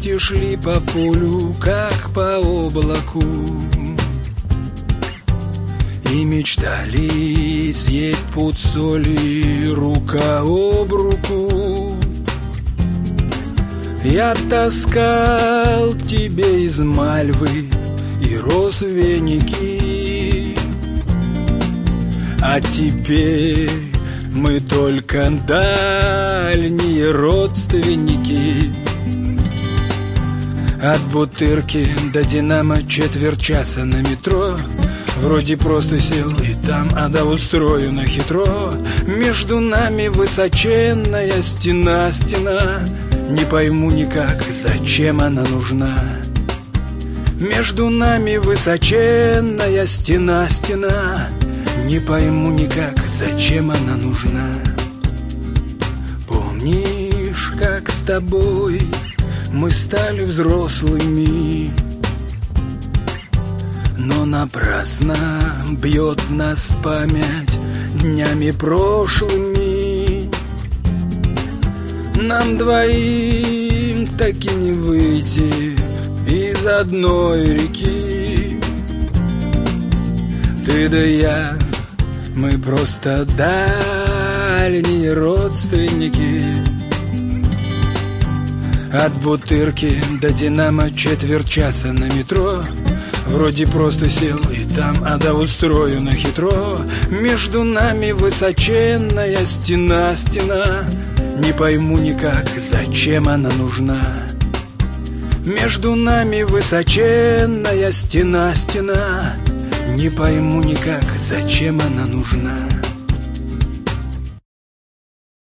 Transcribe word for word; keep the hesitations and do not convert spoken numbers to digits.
вместе шли по полю, как по облаку, и мечтали съесть пуд соли рука об руку. Я таскал к тебе из мальвы и роз веники, а теперь мы только дальние родственники. От Бутырки до Динамо четверть часа на метро. Вроде просто сел и там, а да устроено хитро. Между нами высоченная стена, стена. Не пойму никак, зачем она нужна. Между нами высоченная стена, стена. Не пойму никак, зачем она нужна. Помнишь, как с тобой мы стали взрослыми, но напрасно бьет в нас память днями прошлыми. Нам двоим таки не выйти из одной реки. Ты да я, мы просто дальние родственники. От Бутырки до Динамо четверть часа на метро. Вроде просто сел и там, а да устроено хитро. Между нами высоченная стена, стена. Не пойму никак, зачем она нужна. Между нами высоченная стена, стена. Не пойму никак, зачем она нужна.